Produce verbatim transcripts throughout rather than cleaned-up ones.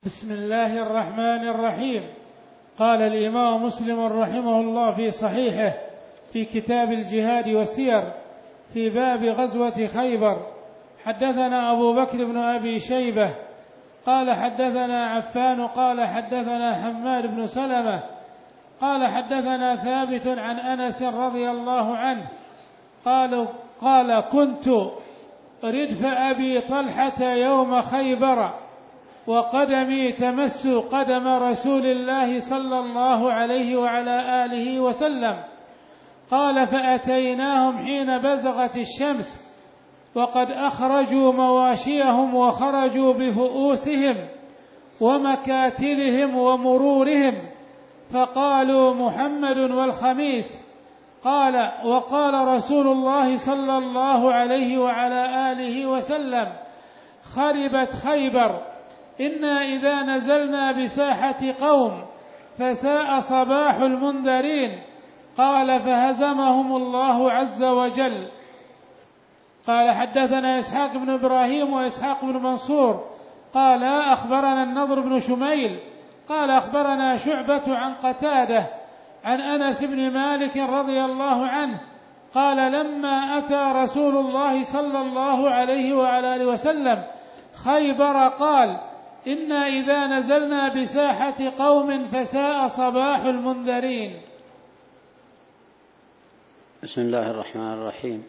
بسم الله الرحمن الرحيم. قال الإمام مسلم رحمه الله في صحيحه في كتاب الجهاد والسير في باب غزوة خيبر: حدثنا أبو بكر بن أبي شيبة قال حدثنا عفان قال حدثنا حماد بن سلمة قال حدثنا ثابت عن أنس رضي الله عنه قال قال كنت ردف أبي طلحة يوم خيبر وقدمي تمس قدم رسول الله صلى الله عليه وعلى آله وسلم. قال فأتيناهم حين بزغت الشمس وقد أخرجوا مواشيهم وخرجوا بفؤوسهم ومكاتلهم ومرورهم، فقالوا محمد والخميس. قال وقال رسول الله صلى الله عليه وعلى آله وسلم: خربت خيبر، إنا إذا نزلنا بساحة قوم فساء صباح المنذرين. قال فهزمهم الله عز وجل. قال حدثنا إسحاق بن إبراهيم وإسحاق بن منصور قال أخبرنا النضر بن شميل قال أخبرنا شعبة عن قتادة عن أنس بن مالك رضي الله عنه قال لما أتى رسول الله صلى الله عليه وعلى آله وسلم خيبر قال: إنا إذا نزلنا بساحة قوم فساء صباح المنذرين. بسم الله الرحمن الرحيم.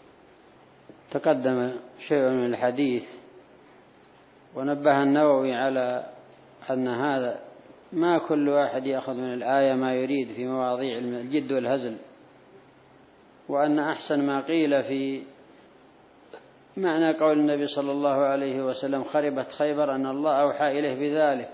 تقدم شيء من الحديث، ونبه النووي على أن هذا ما كل واحد يأخذ من الآية ما يريد في مواضيع الجد والهزل، وأن أحسن ما قيل في معنى قول النبي صلى الله عليه وسلم خربت خيبر أن الله أوحى إليه بذلك،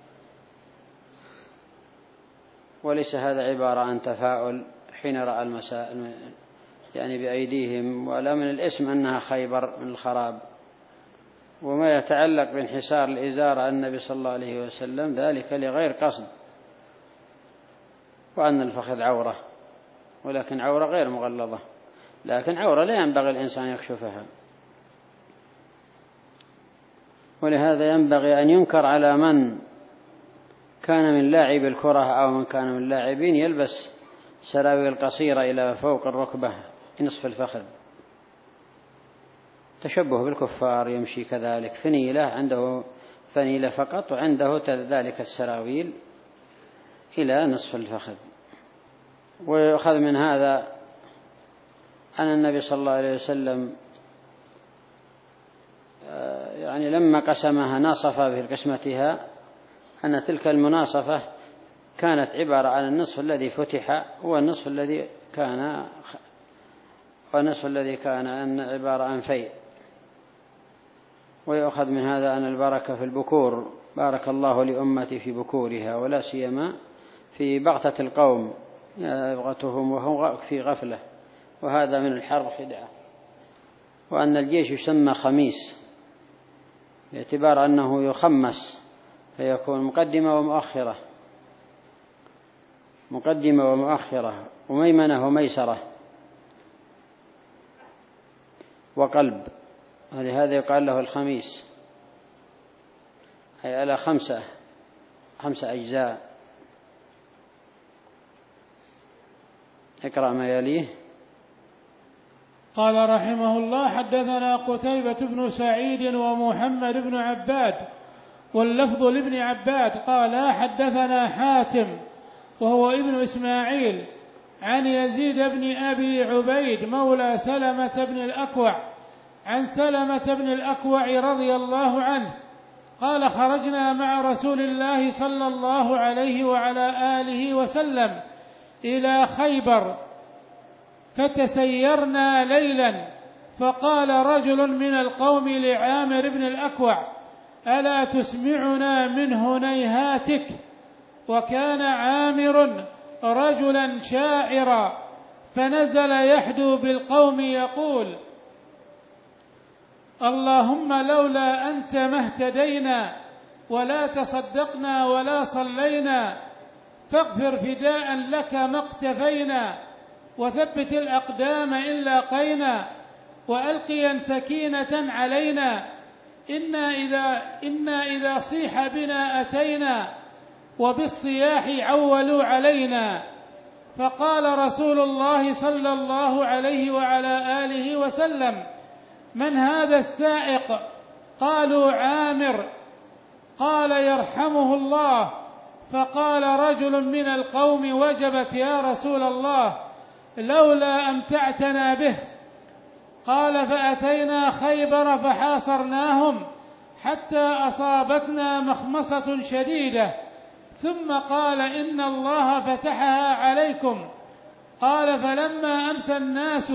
وليس هذا عبارة عن تفاؤل حين رأى المساء يعني بأيديهم، ولا من الاسم أنها خيبر من الخراب. وما يتعلق بانحسار الإزار عن النبي صلى الله عليه وسلم ذلك لغير قصد، وأن الفخذ عورة، ولكن عورة غير مغلظة، لكن عورة لا ينبغي الإنسان يكشفها. ولهذا ينبغي أن ينكر على من كان من لاعب الكرة أو من كان من اللاعبين يلبس سراويل قصيرة إلى فوق الركبة نصف الفخذ، تشبه بالكفار. يمشي كذلك فنيلة، عنده فنيلة فقط، وعنده ذلك السراويل إلى نصف الفخذ. ويؤخذ من هذا أن النبي صلى الله عليه وسلم يعني لما قسمها ناصف في قسمتها أن تلك المناصفة كانت عبارة عن النصف الذي فتح والنصف الذي كان والنصف الذي كان عن عبارة عن فيء. ويؤخذ من هذا أن البركة في البكور، بارك الله لأمتي في بكورها، ولا سيما في بغتة القوم بغتهم وهم في غفلة، وهذا من الحرب خدعة. وأن الجيش يسمى خميس باعتبار أنه يخمس فيكون مقدمة ومؤخرة، مقدمة ومؤخرة، وميمنة وميسرة وقلب، ولهذا يقال له الخميس، أي على خمسة خمسة أجزاء. اقرأ ما يليه. قال رحمه الله: حدثنا قتيبة بن سعيد ومحمد بن عباد، واللفظ لابن عباد قال حدثنا حاتم وهو ابن إسماعيل عن يزيد بن أبي عبيد مولى سلمة بن الأكوع عن سلمة بن الأكوع رضي الله عنه قال: خرجنا مع رسول الله صلى الله عليه وعلى آله وسلم إلى خيبر فتسيرنا ليلا، فقال رجل من القوم لعامر بن الأكوع: ألا تسمعنا من هنيهاتك؟ وكان عامر رجلا شاعرا، فنزل يحدو بالقوم يقول: اللهم لولا أنت ما اهتدينا ولا تصدقنا ولا صلينا، فاغفر فداء لك ما اقتفينا، وثبت الأقدام إن لاقينا، وألقيا سكينة علينا، إنا إذا, إنا إذا صيح بنا أتينا وبالصياح عولوا علينا. فقال رسول الله صلى الله عليه وعلى آله وسلم: من هذا السائق؟ قالوا: عامر. قال: يرحمه الله. فقال رجل من القوم: وجبت يا رسول الله، لولا أمتعتنا به. قال: فأتينا خيبر فحاصرناهم حتى أصابتنا مخمصة شديدة، ثم قال: إن الله فتحها عليكم. قال: فلما أمسى الناس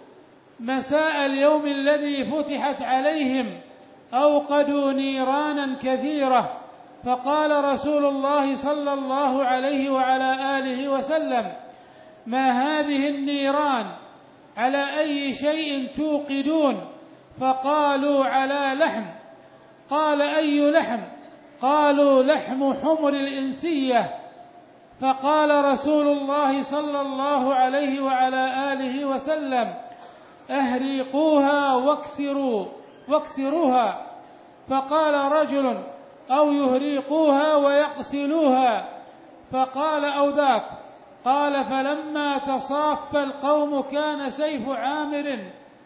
مساء اليوم الذي فتحت عليهم أوقدوا نيرانا كثيرة. فقال رسول الله صلى الله عليه وعلى آله وسلم: ما هذه النيران؟ على أي شيء توقدون؟ فقالوا: على لحم. قال: أي لحم؟ قالوا: لحم حمر الإنسية. فقال رسول الله صلى الله عليه وعلى آله وسلم: أهريقوها واكسروا واكسروها. فقال رجل: أو يهريقوها ويغسلوها. فقال: أو ذاك. قال: فلما تصاف القوم كان سيف عامر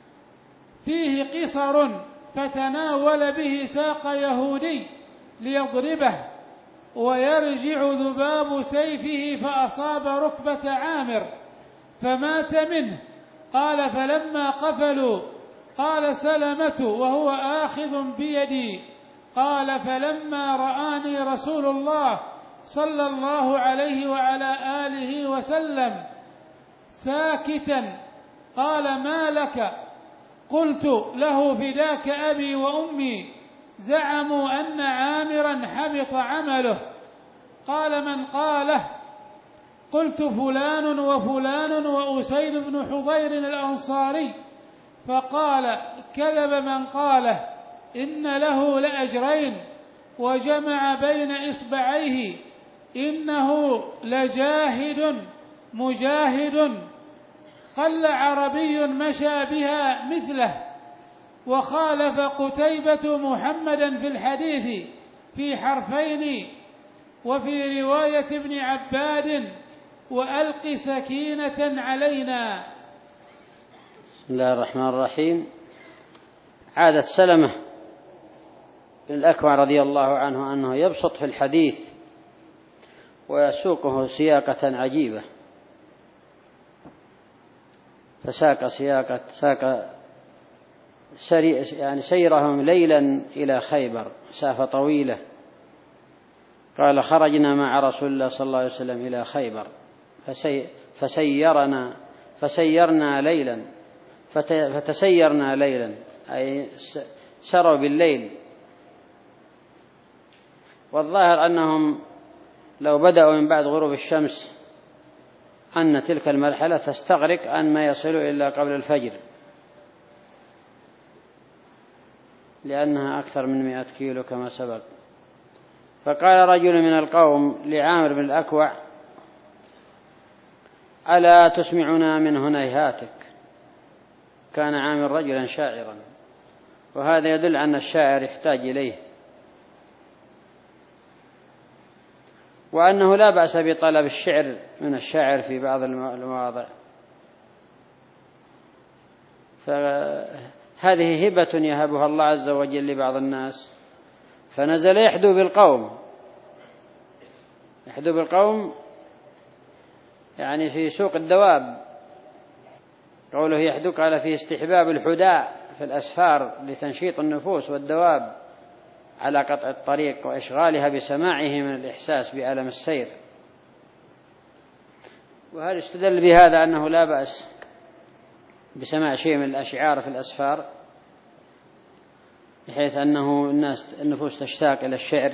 فيه قصر، فتناول به ساق يهودي ليضربه، ويرجع ذباب سيفه فأصاب ركبة عامر فمات منه. قال: فلما قفلوا قال سلمة وهو آخذ بيدي، قال: فلما رآني رسول الله صلى الله عليه وعلى آله وسلم ساكتا قال: ما لك؟ قلت له: فداك أبي وأمي، زعموا أن عامرا حبط عمله. قال: من قاله؟ قلت: فلان وفلان وأسيد بن حضير الأنصاري. فقال: كذب من قاله، إن له لأجرين، وجمع بين إصبعيه: إنه لجاهد مجاهد، قل عربي مشى بها مثله. وخالف قتيبة محمدا في الحديث في حرفين، وفي رواية ابن عباد: وألق سكينة علينا. بسم الله الرحمن الرحيم. عادة سلمة بن الأكوع رضي الله عنه أنه يبسط في الحديث ويسوقه سياقة عجيبة، فساق سياقة ساق سري يعني سيرهم ليلا إلى خيبر، مسافة طويلة. قال: خرجنا مع رسول الله صلى الله عليه وسلم إلى خيبر فسي فسيرنا فسيرنا ليلا فتسيرنا ليلا، أي سروا بالليل. والظاهر أنهم لو بدأوا من بعد غروب الشمس أن تلك المرحلة تستغرق أن ما يصلوا إلا قبل الفجر، لأنها أكثر من مئة كيلو كما سبق. فقال رجل من القوم لعامر بن الأكوع: ألا تسمعنا من هنيهاتك؟ كان عامر رجلا شاعرا، وهذا يدل أن الشاعر يحتاج إليه، وأنه لا بأس بطلب الشعر من الشاعر في بعض المواضع. فهذه هبة يهبها الله عز وجل لبعض الناس. فنزل يحدو بالقوم، يحدو بالقوم يعني في سوق الدواب. قوله يحدو قال فيه استحباب الحداء في الأسفار لتنشيط النفوس والدواب على قطع الطريق وإشغالها بسماعه من الإحساس بألم السير. وهل استدل بهذا أنه لا بأس بسماع شيء من الأشعار في الأسفار، بحيث أنه الناس النفوس تشتاق إلى الشعر؟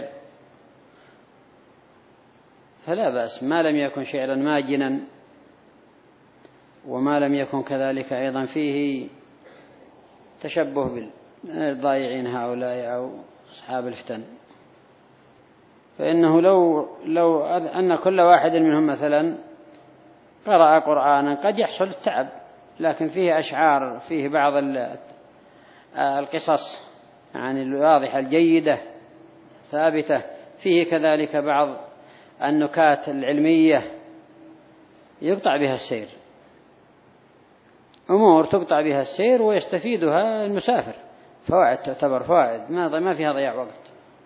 فلا بأس ما لم يكن شعرا ماجنا، وما لم يكن كذلك أيضا فيه تشبه بالضائعين هؤلاء أو أصحاب الفتن. فإنه لو, لو أن كل واحد منهم مثلا قرأ قرآنا قد يحصل التعب، لكن فيه أشعار، فيه بعض القصص يعني الواضحة الجيدة ثابتة. فيه كذلك بعض النكات العلمية يقطع بها السير، أمور تقطع بها السير ويستفيدها المسافر، فوائد تعتبر فوائد ما فيها ضياع وقت.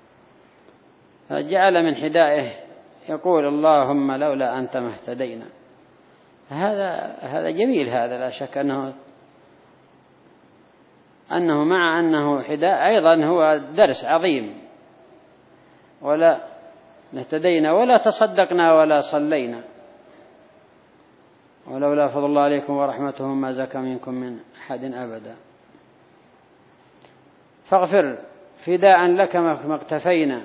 فجعل من حدائه يقول اللهم لولا أنت ما اهتدينا. هذا هذا جميل، هذا لا شك أنه أنه مع أنه حداء أيضا هو درس عظيم. ولا نهتدينا ولا تصدقنا ولا صلينا ولولا فضل الله عليكم ورحمته ما زكى منكم من أحد أبدا. فاغفر فداء لك ما اقتفينا.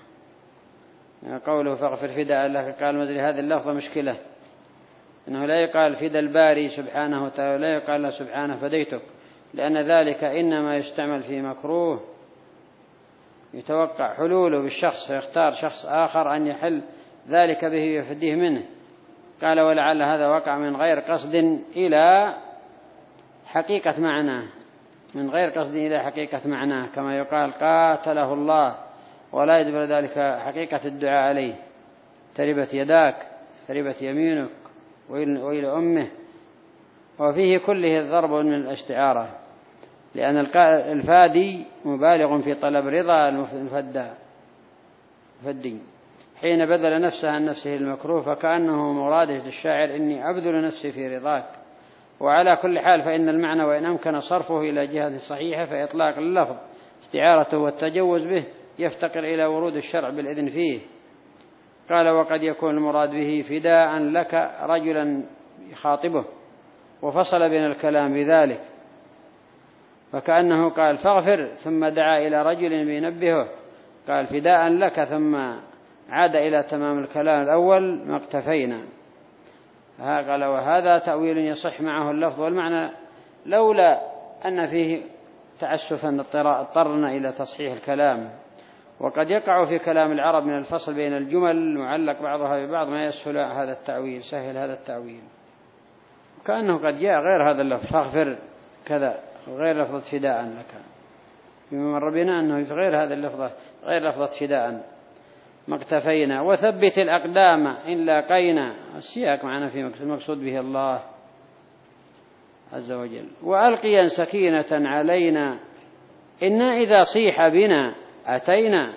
قوله فاغفر فداء لك، قال مدري هذه اللفظة مشكلة، إنه لا يقال فدى الباري سبحانه وتعالى، لا يقال له سبحانه فديتك، لأن ذلك إنما يستعمل في مكروه يتوقع حلوله بالشخص، فيختار شخص آخر أن يحل ذلك به ويفديه منه. قال ولعل هذا وقع من غير قصد إلى حقيقة معناه، من غير قصد إلى حقيقة معناه، كما يقال قاتله الله، ولا يدبر ذلك حقيقة الدعاء عليه، تربت يداك تربت يمينك وإلى أمه. وفيه كله الضرب من الاستعارة، لأن الفادي مبالغ في طلب رضا المفدى فدي حين بذل نفسه عن نفسه المكروه، فكأنه مرادة الشاعر إني أبذل نفسي في رضاك. وعلى كل حال فإن المعنى وإن أمكن صرفه إلى جهة صحيحة فإطلاق اللفظ استعارته والتجوز به يفتقر إلى ورود الشرع بالإذن فيه. قال وقد يكون المراد به فداء لك رجلا يخاطبه، وفصل بين الكلام بذلك، فكأنه قال فاغفر ثم دعا إلى رجل بينبهه، قال فداء لك ثم عاد إلى تمام الكلام الأول ما اقتفينا. قال وهذا تأويل يصح معه اللفظ والمعنى، لولا أن فيه تعسفا اضطرنا إلى تصحيح الكلام. وقد يقع في كلام العرب من الفصل بين الجمل معلق بعضها ببعض ما يسهل هذا التأويل، سهل هذا التأويل، كأنه قد جاء غير هذا اللفظ فاغفر كذا غير لفظة فداء لك، بما مر بنا أنه في غير هذا اللفظة غير لفظة فداء ما اقتفينا. وثبت الأقدام إن لاقينا، السياق معنا في المقصود به الله عز وجل. وألقيا سكينة علينا إنا إذا صيح بنا أتينا.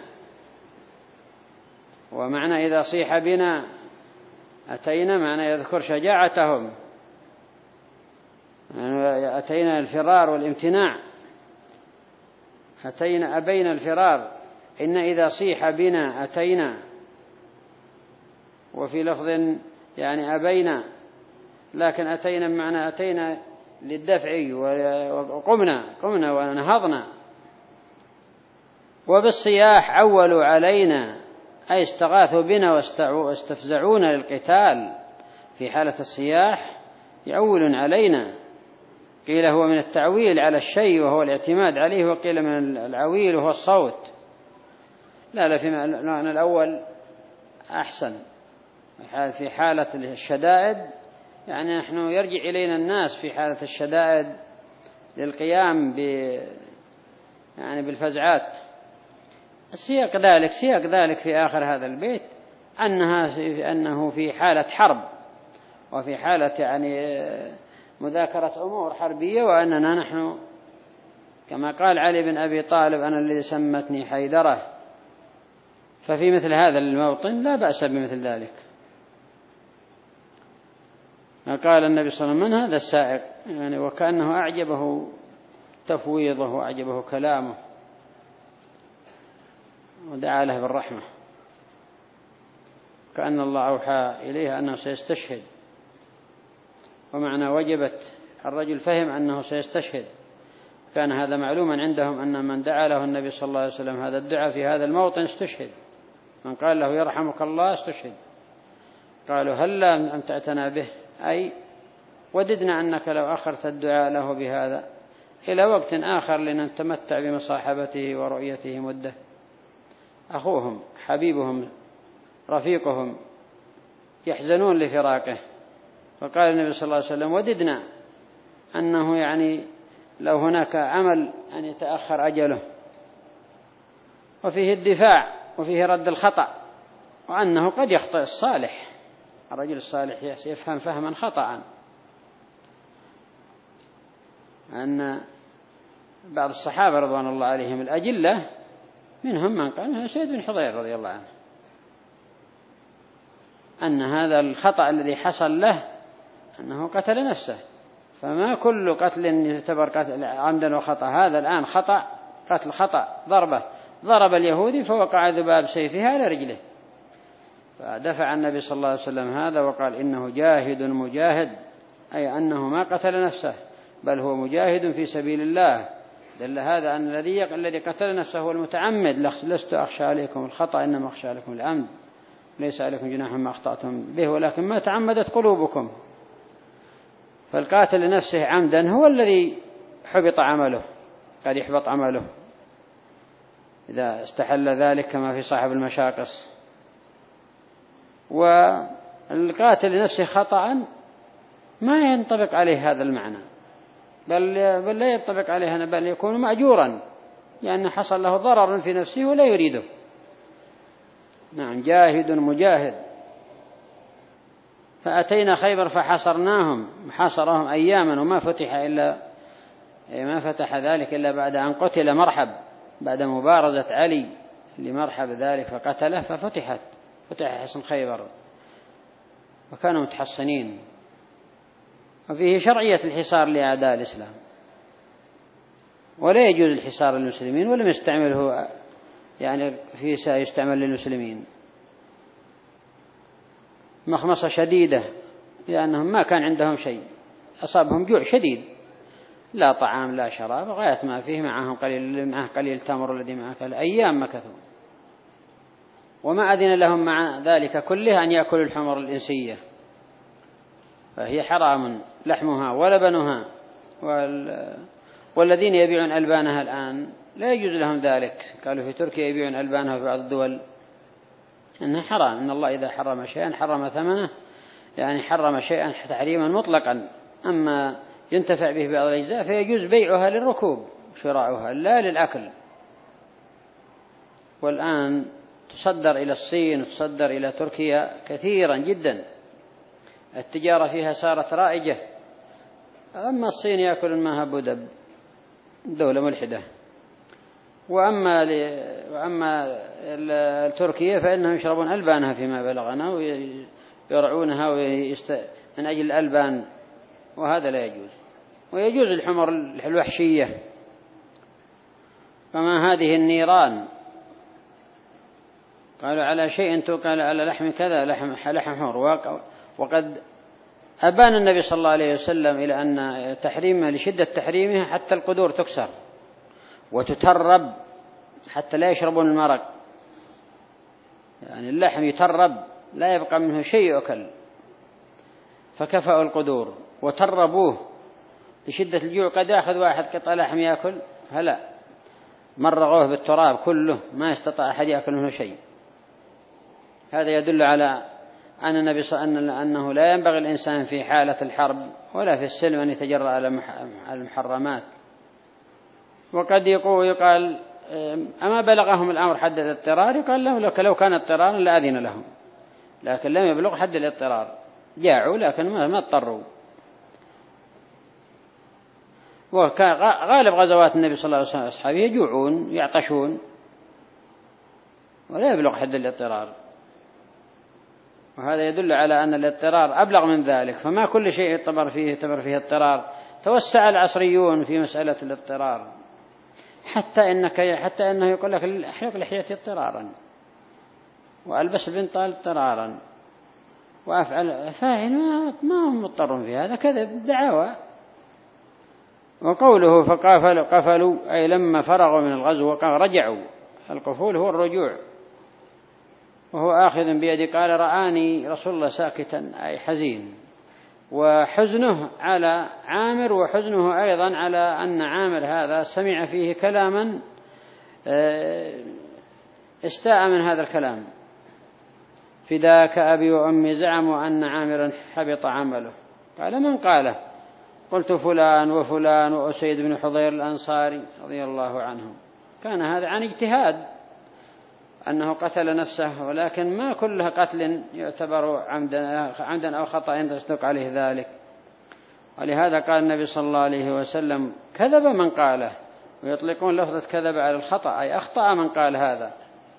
ومعنى إذا صيح بنا أتينا معنى يذكر شجاعتهم، يعني أتينا الفرار والامتناع، أتينا أبينا الفرار، إن إذا صيح بنا أتينا. وفي لفظ يعني أبينا، لكن أتينا بمعنى أتينا للدفع وقمنا قمنا ونهضنا. وبالصياح عولوا علينا، أي استغاثوا بنا واستفزعونا للقتال. في حالة الصياح يعول علينا، قيل هو من التعويل على الشيء وهو الاعتماد عليه، وقيل من العويل وهو الصوت. لا لا في معنى الأول أحسن. في حالة الشدائد يعني نحن يرجع إلينا الناس في حالة الشدائد للقيام ب يعني بالفزعات. السياق ذلك سياق ذلك في آخر هذا البيت أنها في أنه في حالة حرب وفي حالة يعني مذاكرة أمور حربية، وأننا نحن كما قال علي بن أبي طالب أنا الذي سمتني حيدرة. ففي مثل هذا الموطن لا بأس بمثل ذلك. قال النبي صلى الله عليه وسلم من هذا السائق، يعني وكأنه أعجبه تفويضه وأعجبه كلامه، ودعا له بالرحمة، كأن الله أوحى إليه أنه سيستشهد. ومعنى وجبت الرجل فهم أنه سيستشهد، كان هذا معلوما عندهم أن من دعا له النبي صلى الله عليه وسلم هذا الدعاء في هذا الموطن استشهد، من قال له يرحمك الله استشهد. قالوا هل لا أمتعتنا به، أي وددنا أنك لو أخرت الدعاء له بهذا إلى وقت آخر لنتمتع بمصاحبته ورؤيته مدة. أخوهم حبيبهم رفيقهم يحزنون لفراقه، فقال النبي صلى الله عليه وسلم وددنا أنه يعني لو هناك عمل أن يتأخر أجله وفيه الدفاع، وفيه رد الخطأ، وأنه قد يخطئ الصالح، الرجل الصالح يفهم فهما خطأ، أن بعض الصحابة رضوان الله عليهم الأجلة منهم من قال سيد بن حضير رضي الله عنه أن هذا الخطأ الذي حصل له أنه قتل نفسه، فما كل قتل يعتبر قتل عمدا وخطأ، هذا الآن خطأ، قتل خطأ، ضربة ضرب اليهودي فوقع ذباب سيفه على رجله، فدفع النبي صلى الله عليه وسلم هذا وقال إنه جاهد مجاهد، أي أنه ما قتل نفسه بل هو مجاهد في سبيل الله. دل هذا أن الذي الذي قتل نفسه هو المتعمد. لست أخشى عليكم الخطأ إنما أخشى عليكم العمد، ليس عليكم جناح ما أخطأتم به ولكن ما تعمدت قلوبكم. فالقاتل لنفسه عمدا هو الذي حبط عمله، قد يحبط عمله إذا استحل ذلك كما في صاحب المشاقص. والقاتل لنفسه خطأ ما ينطبق عليه هذا المعنى، بل, بل لا ينطبق عليه، بل يكون مأجورا لأن حصل له ضرر في نفسه ولا يريده. نعم، جاهد مجاهد. فأتينا خيبر فحاصرناهم، حاصرهم أياما وما فتح إلا ما فتح ذلك إلا بعد أن قتل مرحب، بعد مبارزة علي لمرحب ذلك فقتله ففتحت فتح حصن خيبر وكانوا متحصنين. وفيه شرعية الحصار لأعداء الإسلام، ولا يجوز الحصار للمسلمين ولم يستعمله يعني في يستعمل للمسلمين. مخمصة شديدة لأنهم ما كان عندهم شيء، أصابهم جوع شديد، لا طعام لا شراب، غاية ما فيه معهم قليل معه قليل تمر الذي معه أيام مكثوا، وما أذن لهم مع ذلك كله أن يأكلوا الحمر الإنسية، فهي حرام لحمها ولبنها. وال... والذين يبيعون ألبانها الآن لا يجوز لهم ذلك، قالوا في تركيا يبيعون ألبانها في بعض الدول أنها حرام، إن الله إذا حرم شيئا حرم ثمنه، يعني حرم شيئا تحريما مطلقا، أما ينتفع به بعض الأجزاء فيجوز بيعها للركوب شراؤها لا للأكل. والآن تصدر إلى الصين وتصدر إلى تركيا كثيرا جدا، التجارة فيها صارت رائجة. أما الصين يأكل الماء بودب، دولة ملحدة، وأما وأما تركيا فإنهم يشربون ألبانها فيما بلغنا ويرعونها ويست... من أجل الألبان، وهذا لا يجوز. ويجوز الحمر الوحشية كما هذه النيران، قالوا على شيء توكل على لحم كذا لحم لحم حمر، وقد أبان النبي صلى الله عليه وسلم إلى أن تحريمها لشدة تحريمها حتى القدور تكسر وتترب حتى لا يشربون المرق، يعني اللحم يترب لا يبقى منه شيء يؤكل، فكفأوا القدور وتربوه لشدة الجوع. قد يأخذ واحد قطع لحم يأكل، هلا مرغوه بالتراب كله ما يستطيع أحد يأكل منه شيء. هذا يدل على أن النبي صلى الله عليه وسلم أنه لا ينبغي الإنسان في حالة الحرب ولا في السلم أن يتجرأ على المحرمات. وقد يقال أما بلغهم الأمر حد الاضطرار، يقال لهم لو كان اضطرارا لأذن لهم، لكن لم يبلغ حد الاضطرار، جاعوا لكن ما اضطروا. وغالب غزوات النبي صلى الله عليه وسلم أصحابه يجوعون يعطشون ولا يبلغ حد الاضطرار، وهذا يدل على أن الاضطرار أبلغ من ذلك، فما كل شيء يعتبر فيه يعتبر فيه اضطرار. توسع العصريون في مسألة الاضطرار، حتى إنك حتى إنه يقول لك أحلق لحيتي اضطرارا، وألبس بنطال اضطرارا، وأفعل فاعل ما هم مضطرون في هذا، كذب دعاوى. وقوله فقافلوا قفلوا أي لما فرغوا من الغزو رجعوا، القفول هو الرجوع. وهو آخذ بيدي قال رآني رسول الله ساكتا أي حزين، وحزنه على عامر وحزنه أيضا على أن عامر هذا سمع فيه كلاما استاء من هذا الكلام. فداك أبي وأمي زعموا أن عامرا حبط عمله. قال من قاله؟ قلت فلان وفلان وأسيد بن حضير الأنصاري رضي الله عنهم. كان هذا عن اجتهاد أنه قتل نفسه، ولكن ما كله قتل يعتبر عمدا عمدا أو خطأ يصدق عليه ذلك. ولهذا قال النبي صلى الله عليه وسلم كذب من قاله، ويطلقون لفظة كذب على الخطأ أي أخطأ من قال هذا.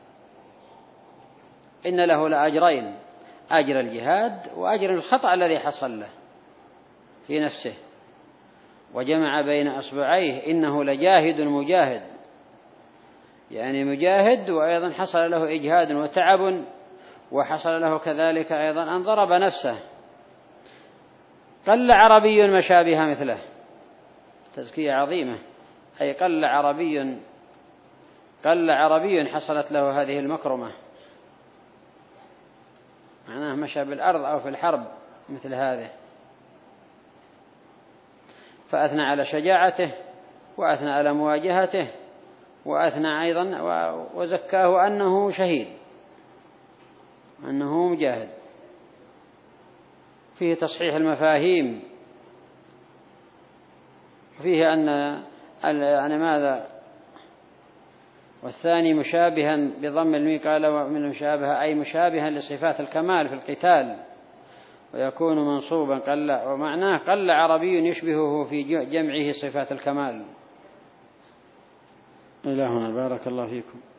إن له لأجرين، أجر الجهاد وأجر الخطأ الذي حصل له في نفسه. وجمع بين أصبعيه إنه لجاهد مجاهد، يعني مجاهد وأيضا حصل له إجهاد وتعب، وحصل له كذلك أيضا أن ضرب نفسه. قل عربي مشابه مثله، تزكية عظيمة، أي قل عربي قل عربي حصلت له هذه المكرمة، معناه مشى بالأرض أو في الحرب مثل هذه. فأثنى على شجاعته، وأثنى على مواجهته، وأثنى أيضا وزكاه أنه شهيد، أنه مجاهد. فيه تصحيح المفاهيم، فيه أن يعني ماذا، والثاني مشابها بضم الميم، قال من مشابه أي مشابها لصفات الكمال في القتال، ويكون منصوبا قل، ومعناه قل عربي يشبهه في جمعه صفات الكمال. إلى هنا، بارك الله فيكم.